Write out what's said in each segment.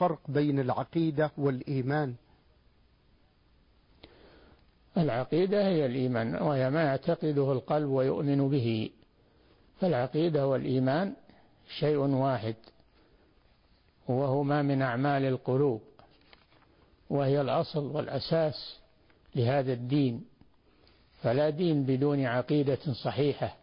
فرق بين العقيدة والإيمان. العقيدة هي الإيمان، وهي ما يعتقده القلب ويؤمن به. فالعقيدة والإيمان شيء واحد، وهما من أعمال القلوب، وهي الأصل والأساس لهذا الدين. فلا دين بدون عقيدة صحيحة،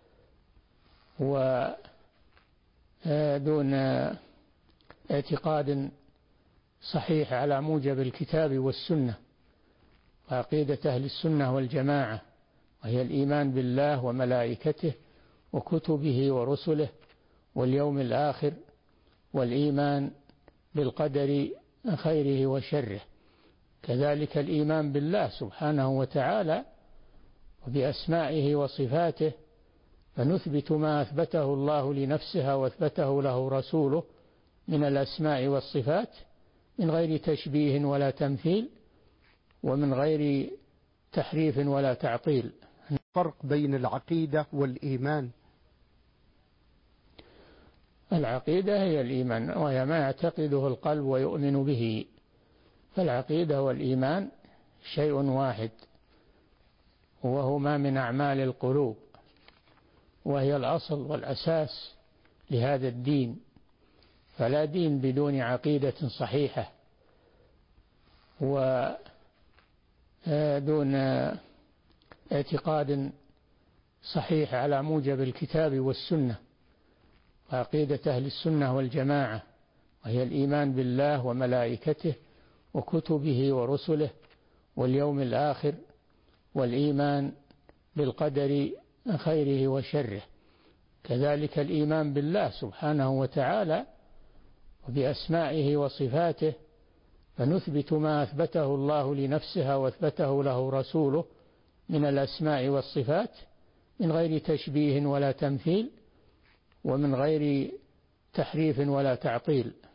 ودون اعتقاد صحيح على موجب الكتاب والسنة. وعقيدة أهل السنة والجماعة وهي الإيمان بالله وملائكته وكتبه ورسله واليوم الآخر، والإيمان بالقدر خيره وشره. كذلك الإيمان بالله سبحانه وتعالى وبأسمائه وصفاته، فنثبت ما أثبته الله لنفسه وأثبته له رسوله من الأسماء والصفات من غير تشبيه ولا تمثيل، ومن غير تحريف ولا تعطيل. فرق بين العقيدة والإيمان. العقيدة هي الإيمان، وهي ما يعتقده القلب ويؤمن به. فالعقيدة والإيمان شيء واحد، وهما من أعمال القلوب، وهي الأصل والأساس لهذا الدين. فلا دين بدون عقيدة صحيحة، ودون اعتقاد صحيح على موجب الكتاب والسنة. وعقيدة أهل السنة والجماعة وهي الإيمان بالله وملائكته وكتبه ورسله واليوم الآخر، والإيمان بالقدر خيره وشره. كذلك الإيمان بالله سبحانه وتعالى وبأسمائه وصفاته، فنثبت ما أثبته الله لنفسه وأثبته له رسوله من الأسماء والصفات من غير تشبيه ولا تمثيل، ومن غير تحريف ولا تعطيل.